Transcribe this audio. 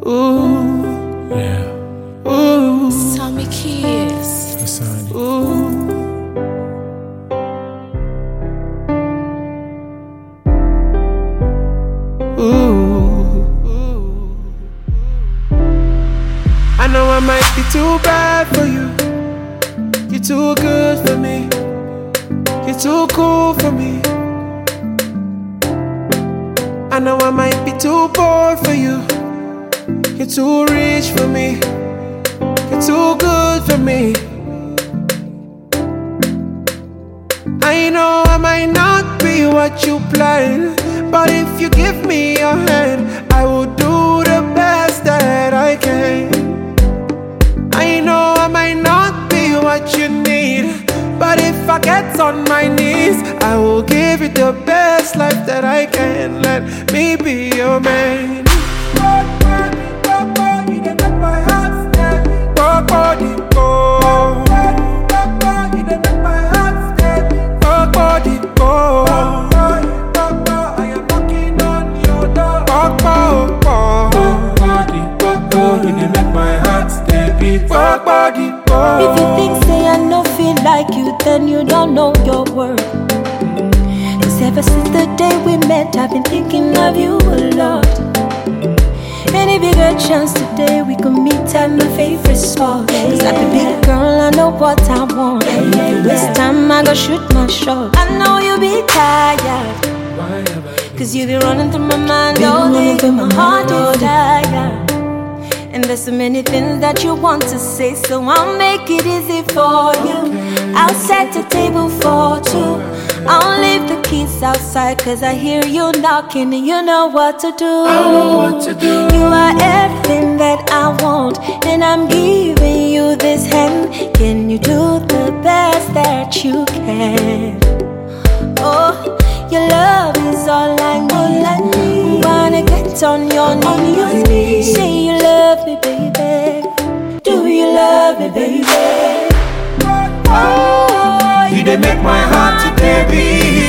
Ooh, Yeah. ooh, Tommy Kiss. Asani. ooh. Ooh. I know I might be too bad for you. You're too good for me. You're too cool for me. I know I might be too bored for you. You're too rich for me. You're too good for me. I know I might not be what you planned, but if you give me your hand, I will do the best that I can. I know I might not be what you need, but if I get on my knees, I will give you the best life that I can. Let me be your man. If you think say I no feel like you, then you don't know your worth. Cause ever since the day we met, I've been thinking of you a lot. And if you get a chance today, we could meet at my favorite spot. Cause I'm a big girl, I know what I want. And if you waste time, I go shoot my shot. I know you'll be tired, cause you be running through my mind all day. My heart is tired, and there's so many things that you want to say, so I'll make it easy for you. I'll set the table for two. I'll leave the keys outside, cause I hear you knocking and you know what to do. I know what to do. You are everything that I want, and I'm giving you this hand. Can you do the best that you can? Oh, your love is all I need. Wanna get on your knees. Say you love me, baby. Do you love me, baby? Oh, you done make my heart to baby.